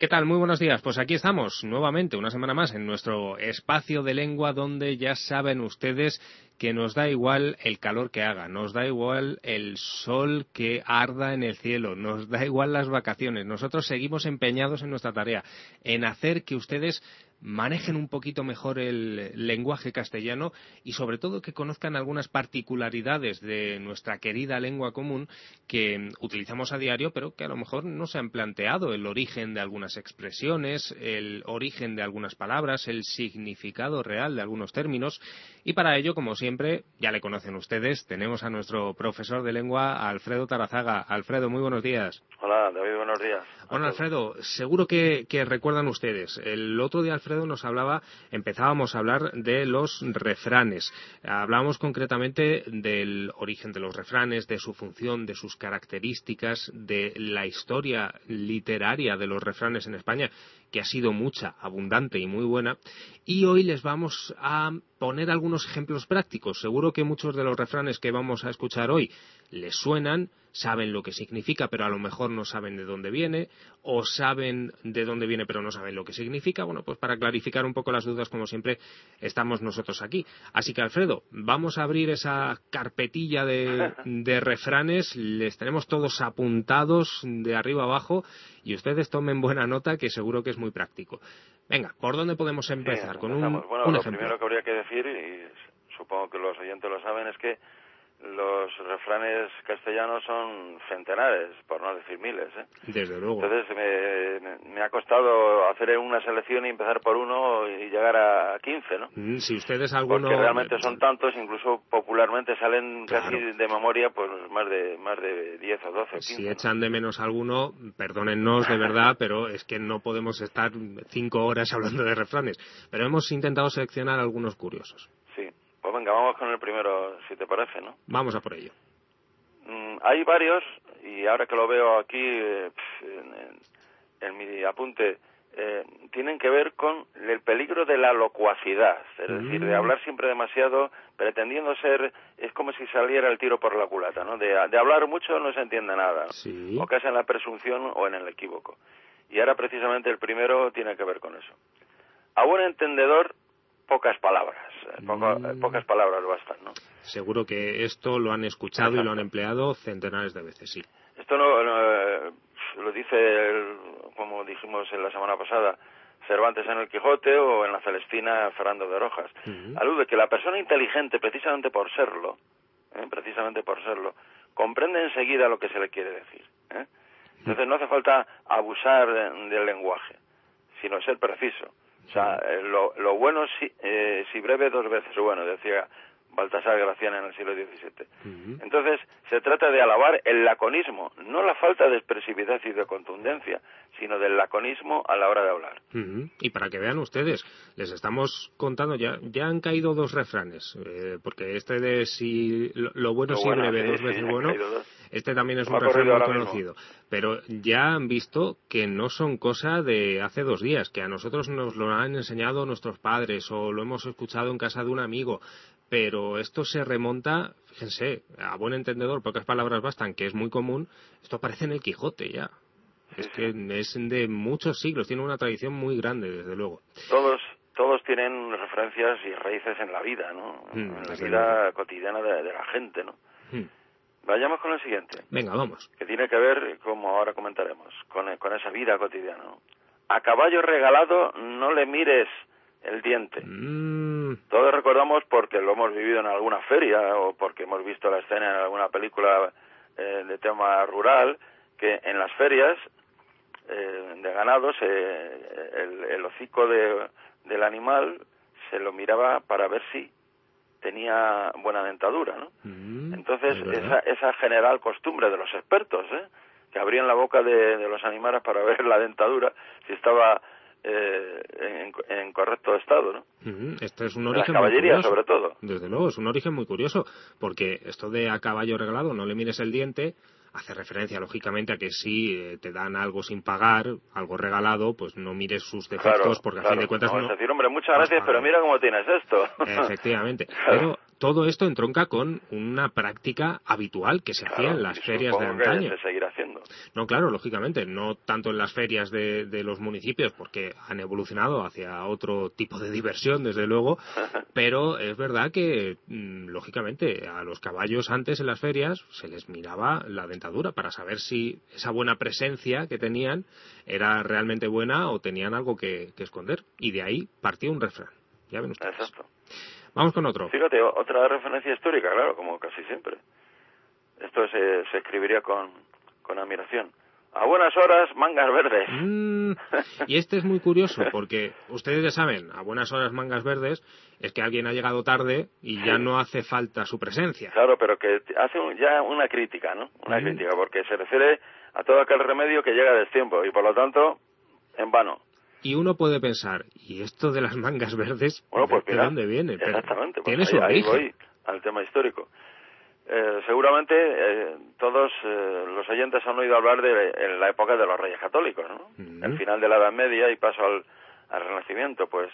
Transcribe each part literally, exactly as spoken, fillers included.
¿Qué tal? Muy buenos días. Pues aquí estamos nuevamente, una semana más, en nuestro espacio de lengua, donde ya saben ustedes que nos da igual el calor que haga, nos da igual el sol que arda en el cielo, nos da igual las vacaciones. Nosotros seguimos empeñados en nuestra tarea, en hacer que ustedes manejen un poquito mejor el lenguaje castellano y sobre todo que conozcan algunas particularidades de nuestra querida lengua común que utilizamos a diario, pero que a lo mejor no se han planteado el origen de algunas expresiones, el origen de algunas palabras, el significado real de algunos términos. Y para ello, como siempre, ya le conocen ustedes, tenemos a nuestro profesor de lengua, Alfredo Tarazaga. Alfredo, muy buenos días. Hola, David, buenos días. Bueno, Alfredo, seguro que, que recuerdan ustedes. El otro día Alfredo nos hablaba, empezábamos a hablar de los refranes. Hablábamos concretamente del origen de los refranes, de su función, de sus características, de la historia literaria de los refranes en España, que ha sido mucha, abundante y muy buena. Y hoy les vamos a poner algunos ejemplos prácticos. Seguro que muchos de los refranes que vamos a escuchar hoy les suenan, saben lo que significa, pero a lo mejor no saben de dónde viene, o saben de dónde viene, pero no saben lo que significa. Bueno, pues para clarificar un poco las dudas, como siempre, estamos nosotros aquí. Así que, Alfredo, vamos a abrir esa carpetilla de, de refranes. Les tenemos todos apuntados de arriba abajo y ustedes tomen buena nota, que seguro que es muy práctico. Venga, ¿por dónde podemos empezar? Sí, Con un, bueno, un lo ejemplo. primero que habría que decir, y supongo que los oyentes lo saben, es que los refranes castellanos son centenares, por no decir miles, ¿eh? Desde luego. Entonces me, me ha costado hacer una selección y empezar por uno y llegar a quince, ¿no? Mm, si ustedes alguno... Porque realmente son tantos, incluso popularmente salen Claro. casi de memoria pues más de más de diez o doce o quince. Si ¿no? echan de menos alguno, perdónennos de verdad, pero es que no podemos estar cinco horas hablando de refranes. Pero hemos intentado seleccionar algunos curiosos. Sí. Pues venga, vamos con el primero, si te parece, ¿no? Vamos a por ello. Mm, hay varios, y ahora que lo veo aquí eh, en, en, en mi apunte, eh, tienen que ver con el peligro de la locuacidad, es Mm. decir, de hablar siempre demasiado, pretendiendo ser, es como si saliera el tiro por la culata, ¿no? De, de hablar mucho no se entiende nada, ¿no? Sí. O casi en la presunción o en el equívoco. Y ahora precisamente el primero tiene que ver con eso. A buen entendedor, pocas palabras, poco, Mm. pocas palabras bastan, ¿no? Seguro que esto lo han escuchado Exacto. y lo han empleado centenares de veces, sí. Esto no, no lo dice, el, como dijimos en la semana pasada, Cervantes en el Quijote o en la Celestina Fernando de Rojas. Uh-huh. Alude que la persona inteligente, precisamente por serlo, ¿eh? precisamente por serlo, comprende enseguida lo que se le quiere decir, ¿eh? Entonces no hace falta abusar de, del lenguaje, sino ser preciso. O sea, eh, lo, lo bueno, si, eh, si breve, dos veces bueno, decía Baltasar Gracián en el siglo diecisiete. Uh-huh. Entonces, se trata de alabar el laconismo, no la falta de expresividad y de contundencia, sino del laconismo a la hora de hablar. Uh-huh. Y para que vean ustedes, les estamos contando, ya ya han caído dos refranes, eh, porque este de si lo, lo bueno si bueno, breve, sí, dos sí, veces bueno, este también es Me un refrán muy conocido. Mismo. Pero ya han visto que no son cosa de hace dos días, que a nosotros nos lo han enseñado nuestros padres o lo hemos escuchado en casa de un amigo. Pero esto se remonta, fíjense, a buen entendedor, pocas palabras bastan, que es muy común, esto aparece en el Quijote ya. Sí, es que sí. Es de muchos siglos, tiene una tradición muy grande, desde luego. Todos todos tienen referencias y raíces en la vida, ¿no? Mm, en la vida luego. cotidiana de, de la gente, ¿no? Mm. Vayamos con el siguiente. Venga, vamos. Que tiene que ver, como ahora comentaremos, con, con esa vida cotidiana, ¿no? A caballo regalado no le mires el diente. Mm. Todos recordamos porque lo hemos vivido en alguna feria o porque hemos visto la escena en alguna película eh, de tema rural, que en las ferias eh, de ganados eh, el, el hocico de, del animal se lo miraba para ver si tenía buena dentadura, ¿no? Mm. Entonces esa, esa general costumbre de los expertos, ¿eh? que abrían la boca de, de los animales para ver la dentadura si estaba Eh, en, en correcto estado, ¿no? Uh-huh. Esto es un origen la caballería, muy curioso, sobre todo. Desde luego, es un origen muy curioso, porque esto de a caballo regalado, no le mires el diente, hace referencia, lógicamente, a que si eh, te dan algo sin pagar, algo regalado, pues no mires sus defectos, claro, porque a claro. fin de cuentas no... no... Es decir, hombre, muchas gracias, pero mira cómo tienes esto. Efectivamente. Pero todo esto entronca con una práctica habitual que se claro, hacía en las ferias de antaño. Que se seguirá haciendo. No, claro, lógicamente, no tanto en las ferias de, de los municipios, porque han evolucionado hacia otro tipo de diversión, desde luego, pero es verdad que, lógicamente, a los caballos antes en las ferias se les miraba la dentadura para saber si esa buena presencia que tenían era realmente buena o tenían algo que, que esconder. Y de ahí partió un refrán. Ya ven ustedes. Exacto. Vamos con otro. Fíjate, otra referencia histórica, claro, como casi siempre. Esto se, se escribiría con, con admiración. A buenas horas, mangas verdes. Mm, y este es muy curioso, porque ustedes ya saben, a buenas horas, mangas verdes, es que alguien ha llegado tarde y sí. ya no hace falta su presencia. Claro, pero que hace un, ya una crítica, ¿no? Una mm. crítica, porque se refiere a todo aquel remedio que llega a destiempo y, por lo tanto, en vano. Y uno puede pensar, ¿y esto de las mangas verdes, bueno, pues, de mira, dónde viene? Exactamente, pues tiene ahí, su origen. Ahí voy al tema histórico. Eh, seguramente eh, todos eh, los oyentes han oído hablar de en la época de los Reyes Católicos, ¿no? Mm. El final de la Edad Media y paso al, al Renacimiento, pues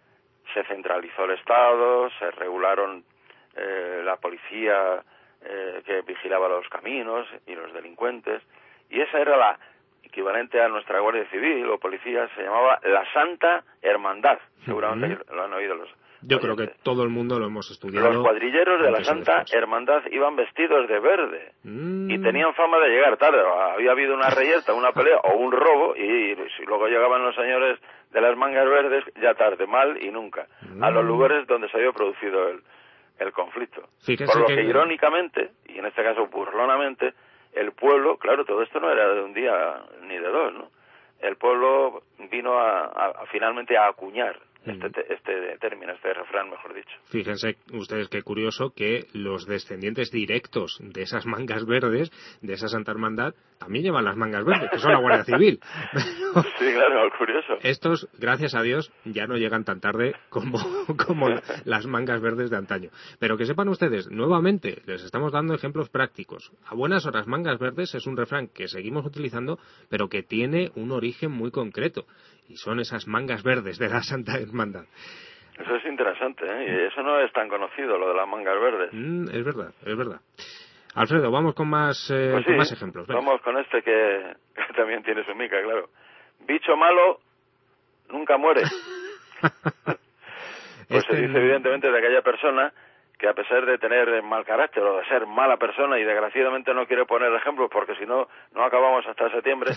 se centralizó el Estado, se regularon eh, la policía eh, que vigilaba los caminos y los delincuentes, y esa era la equivalente a nuestra Guardia Civil o policía, se llamaba la Santa Hermandad. Seguramente mm. lo han oído los Yo creo que todo el mundo lo hemos estudiado. Los cuadrilleros de la Santa Hermandad iban vestidos de verde mm. y tenían fama de llegar tarde. Había habido una reyerta, una pelea o un robo y, y luego llegaban los señores de las mangas verdes ya tarde, mal y nunca, mm. a los lugares donde se había producido el, el conflicto. Fíjese Por lo que, que irónicamente, y en este caso burlonamente, el pueblo, claro, todo esto no era de un día ni de dos, ¿no? El pueblo vino a, a, a finalmente a acuñar Este, este término, este refrán, mejor dicho. Fíjense ustedes qué curioso que los descendientes directos de esas mangas verdes, de esa Santa Hermandad, también llevan las mangas verdes, que son la Guardia Civil. Pero sí, claro, curioso. Estos, gracias a Dios, ya no llegan tan tarde como, como las mangas verdes de antaño. Pero que sepan ustedes, nuevamente, les estamos dando ejemplos prácticos. A buenas horas, mangas verdes es un refrán que seguimos utilizando, pero que tiene un origen muy concreto. Y son esas mangas verdes de la Santa Hermandad. Eso es interesante, ¿eh? Y eso no es tan conocido, lo de las mangas verdes. Mm, es verdad, es verdad. Alfredo, vamos con más, eh, pues sí, con más ejemplos. Venga. Vamos con este que, que también tiene su mica, claro. Bicho malo nunca muere. Pues este... se dice evidentemente de aquella persona que a pesar de tener mal carácter o de ser mala persona y desgraciadamente no quiere poner ejemplos porque si no, no acabamos hasta septiembre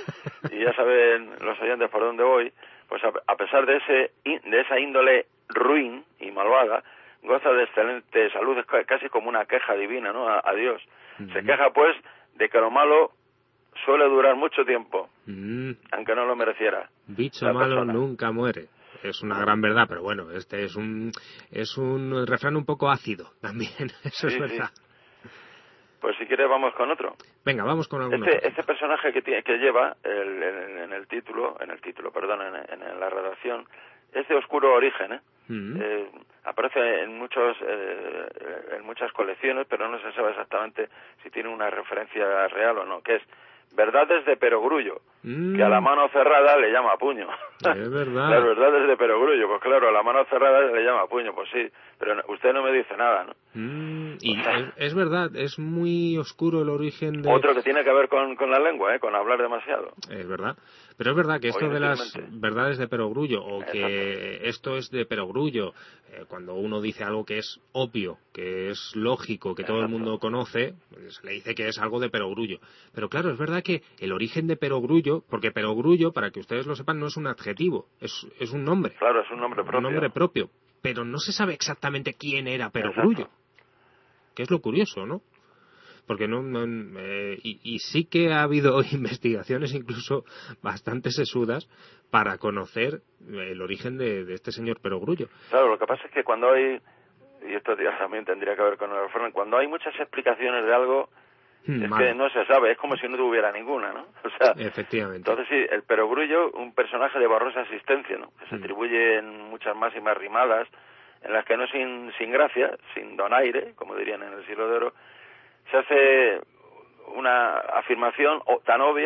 y ya saben los oyentes por dónde voy, pues a, a pesar de ese de esa índole ruin y malvada, goza de excelente salud, es casi como una queja divina, ¿no? A, a Dios. Uh-huh. Se queja pues de que lo malo suele durar mucho tiempo, uh-huh. aunque no lo mereciera. Bicho malo persona. Nunca muere. Es una gran verdad, pero bueno, este es un es un refrán un poco ácido también, eso sí, es verdad. Sí. Pues si quieres vamos con otro. Venga, vamos con alguno. Este, este personaje que tiene, que lleva el, en, en el título, en el título, perdón, en, en, en la redacción, es de oscuro origen, ¿eh? Uh-huh. eh aparece en muchos eh, en muchas colecciones, pero no se sabe exactamente si tiene una referencia real o no, que es Verdades de Perogrullo, mm. que a la mano cerrada le llama puño. Es verdad. Las verdades de Perogrullo, pues claro, a la mano cerrada le llama puño, pues sí, pero usted no me dice nada, ¿no? Mm. Y es, es verdad, es muy oscuro el origen de... Otro que tiene que ver con, con la lengua, ¿eh? Con hablar demasiado. Es verdad, pero es verdad que esto de las verdades de Perogrullo, o que Exacto. esto es de Perogrullo, eh, cuando uno dice algo que es obvio, que es lógico, que Exacto. todo el mundo conoce, pues le dice que es algo de Perogrullo. Pero claro, es verdad que el origen de Perogrullo, porque Perogrullo, para que ustedes lo sepan, no es un adjetivo, es, es un nombre. Claro, es un nombre propio. Un nombre propio, pero no se sabe exactamente quién era Perogrullo. Exacto. Que es lo curioso, ¿no? Porque no, no eh, y, y sí que ha habido investigaciones incluso bastante sesudas para conocer el origen de, de este señor Perogrullo. Claro, lo que pasa es que cuando hay, y esto también tendría que ver con el refrán, cuando hay muchas explicaciones de algo, hmm, es mal. que no se sabe, es como si no tuviera ninguna, ¿no? O sea, efectivamente. Entonces sí, el Perogrullo, un personaje de borrosa existencia, ¿no? Que se hmm. atribuye en muchas máximas rimadas, en las que no sin, sin gracia, sin donaire, como dirían en el siglo de oro, se hace una afirmación tan obvia,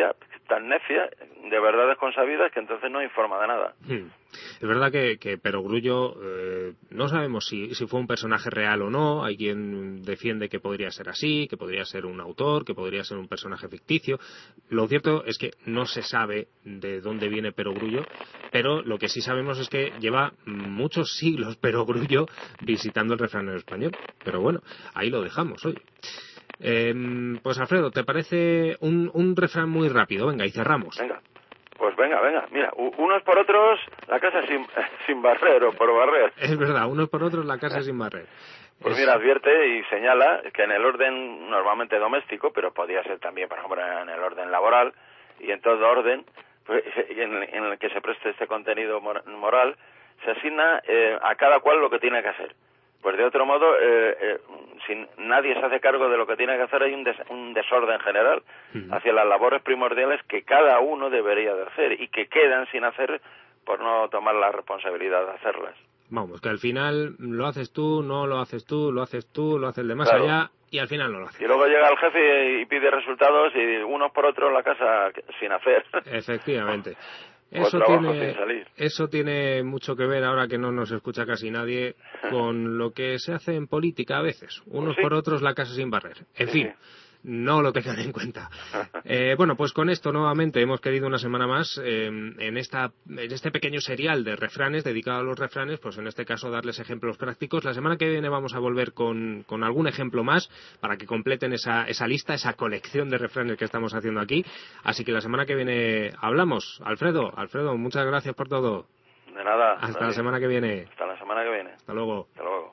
tan necia de verdades consabidas que entonces no informa de nada. Hmm. Es verdad que, que Perogrullo eh, no sabemos si, si fue un personaje real o no. Hay quien defiende que podría ser así, que podría ser un autor, que podría ser un personaje ficticio. Lo cierto es que no se sabe de dónde viene Perogrullo, pero lo que sí sabemos es que lleva muchos siglos Perogrullo visitando el refranero español. Pero bueno, ahí lo dejamos hoy. Eh, pues Alfredo, ¿te parece un, un refrán muy rápido? Venga, y cerramos. Venga. Pues venga, venga, mira, unos por otros la casa sin, sin barrer o por barrer. Es verdad, unos por otros la casa sin barrer. Pues es... mira, advierte y señala que en el orden normalmente doméstico, pero podría ser también, por ejemplo, en el orden laboral y en todo orden pues, en, en el que se preste este contenido mor- moral, se asigna eh, a cada cual lo que tiene que hacer. Pues de otro modo, eh, eh, si nadie se hace cargo de lo que tiene que hacer, hay un, des- un desorden general uh-huh. hacia las labores primordiales que cada uno debería de hacer y que quedan sin hacer por no tomar la responsabilidad de hacerlas. Vamos, que al final lo haces tú, no lo haces tú, lo haces tú, lo hace el de más claro. allá y al final no lo haces. Y luego llega el jefe y pide resultados y unos por otros la casa sin hacer. Efectivamente. Eso tiene, eso tiene mucho que ver, ahora que no nos escucha casi nadie, con lo que se hace en política a veces. Unos pues sí. por otros la casa sin barrer. En sí, fin, sí. no lo tengan en cuenta. Eh, bueno, pues con esto nuevamente hemos querido una semana más eh, en, esta, en este pequeño serial de refranes dedicado a los refranes, pues en este caso darles ejemplos prácticos. La semana que viene vamos a volver con, con algún ejemplo más para que completen esa, esa lista, esa colección de refranes que estamos haciendo aquí. Así que la semana que viene hablamos. Alfredo, Alfredo, muchas gracias por todo. De nada. Hasta la semana que viene. Hasta la semana que viene. Hasta luego. Hasta luego.